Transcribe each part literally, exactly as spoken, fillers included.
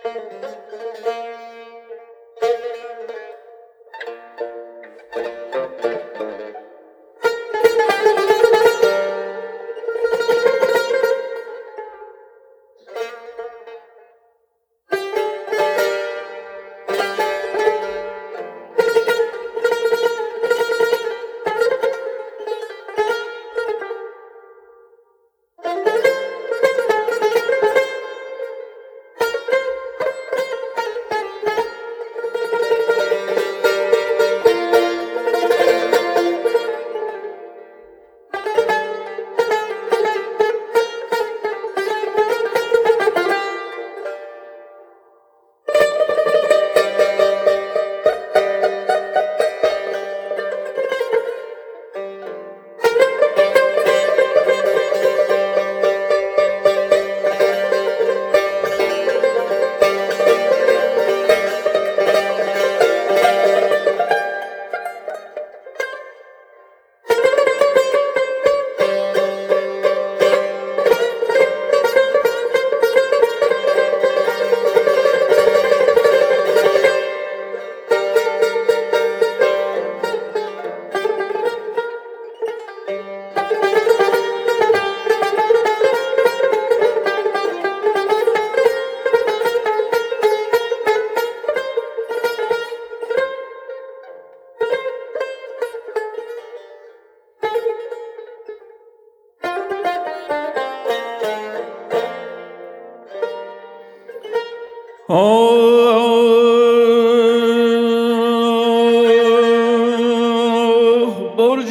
برج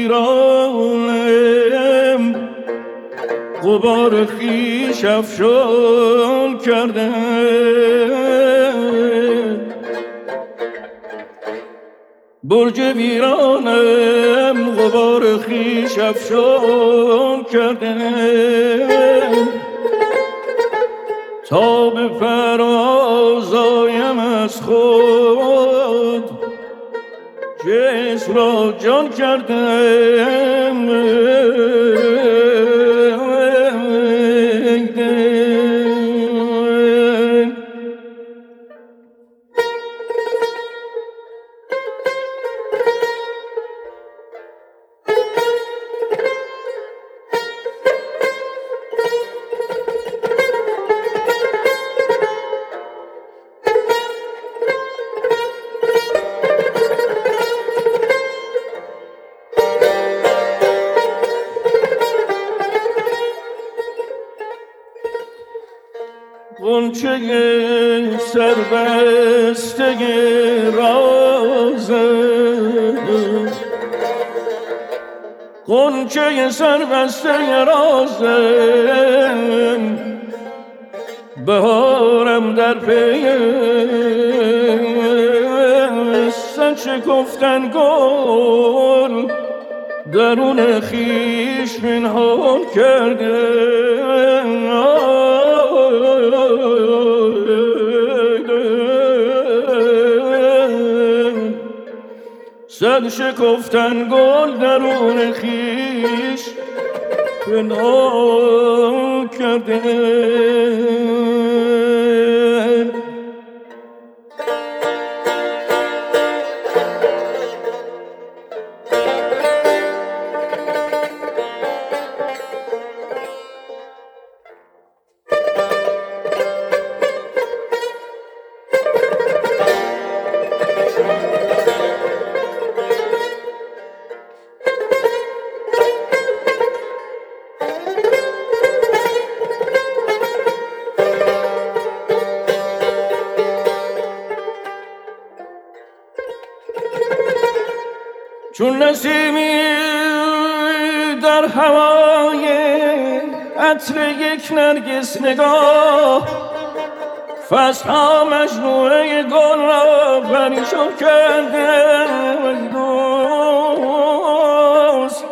ویرانم غبار خویش افشان کرده، برج ویرانم غبار خویش افشان کرده، تا به پرواز آیم از خود جسم را جان کردم. غنچه سربسته رازم، غنچه سربسته رازم، بهارم در پیوستن شکفتن گل، درون خویش پنهان کرده. صد شکفتن گل درون خویش پنهان کرده. چون نسیمی در هوای عطر یک نرگس نگاه، فصلها مجموعه گل را پریشان کرده. دوست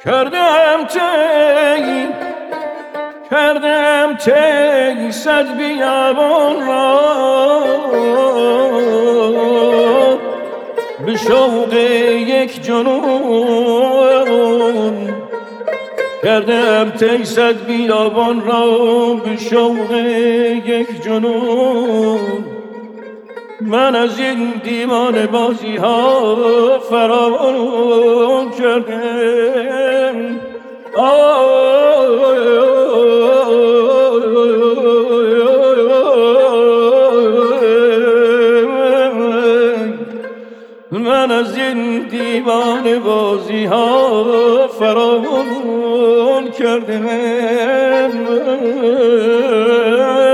کردم تی کردم تی صد بیابان را به شوق یک جنون کردم تی صد بیابان را به شوق یک جنون من از این دیوان بازی ها فراوان کردم من از این دیوان بازی ها فراوان کردم